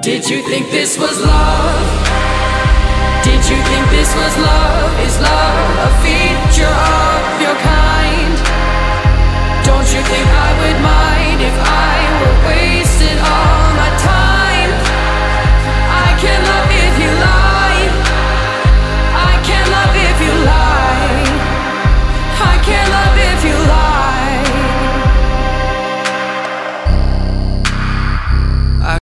Did you think this was love? Did you think this was love? Is love a feeling?